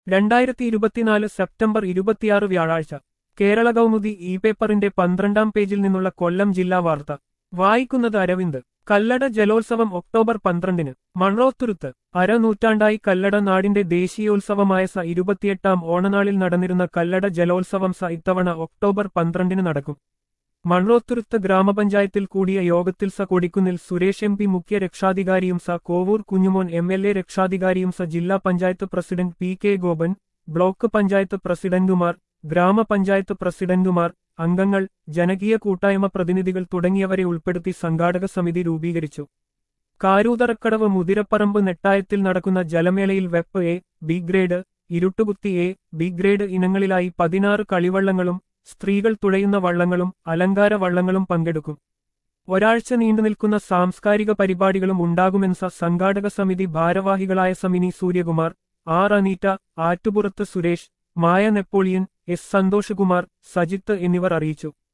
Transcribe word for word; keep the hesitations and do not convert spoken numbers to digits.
രണ്ടായിരത്തി ഇരുപത്തിനാല് സെപ്റ്റംബർ ഇരുപത്തിയാറ് വ്യാഴാഴ്ച കേരള കൗമുദി ഇ പേപ്പറിന്റെ പന്ത്രണ്ടാം പേജിൽ നിന്നുള്ള കൊല്ലം ജില്ലാ വാർത്ത വായിക്കുന്നത് അരവിന്ദ്. കല്ലട ജലോത്സവം ഒക്ടോബർ പന്ത്രണ്ടിന് മൺറോത്തുരുത്ത്. അരനൂറ്റാണ്ടായി കല്ലട നാടിന്റെ ദേശീയോത്സവമായ സ ഇരുപത്തിയെട്ടാം ഓണനാളിൽ നടന്നിരുന്ന കല്ലട ജലോത്സവം സ ഇത്തവണ ഒക്ടോബർ പന്ത്രണ്ടിന് നടക്കും. മൺറോത്തുരുത്ത് ഗ്രാമപഞ്ചായത്തിൽ കൂടിയ യോഗത്തിൽ സ കൊടിക്കുന്നിൽ സുരേഷ് എം പി മുഖ്യ രക്ഷാധികാരിയും സ Kovoor Kunjumon M L A രക്ഷാധികാരിയും സ ജില്ലാ panchayat president P K Gopan, block panchayat പ്രസിഡന്റുമാർ, ഗ്രാമപഞ്ചായത്ത് പ്രസിഡന്റുമാർ, അംഗങ്ങൾ, ജനകീയ കൂട്ടായ്മ പ്രതിനിധികൾ തുടങ്ങിയവരെ ഉൾപ്പെടുത്തി സംഘാടക സമിതി രൂപീകരിച്ചു. കാരൂതറക്കടവ് മുതിരപ്പറമ്പ് നെട്ടായത്തിൽ നടക്കുന്ന ജലമേളയിൽ വെപ്പ് എ, ബി ഗ്രേഡ്, ഇരുട്ടുകുത്തി എ, ബി ഗ്രേഡ് ഇനങ്ങളിലായി പതിനാറ് കളിവള്ളങ്ങളും സ്ത്രീകൾ തുഴയുന്ന വള്ളങ്ങളും അലങ്കാര വള്ളങ്ങളും പങ്കെടുക്കും. ഒരാഴ്ച നീണ്ടുനിൽക്കുന്ന സാംസ്കാരിക പരിപാടികളും ഉണ്ടാകുമെന്ന് സംഘാടക സമിതി ഭാരവാഹികളായ Samini Suryakumar, R Aneeta, Attupurath Suresh, Maya Napoleon, S Santhoshkumar, Sajith എന്നിവർ അറിയിച്ചു.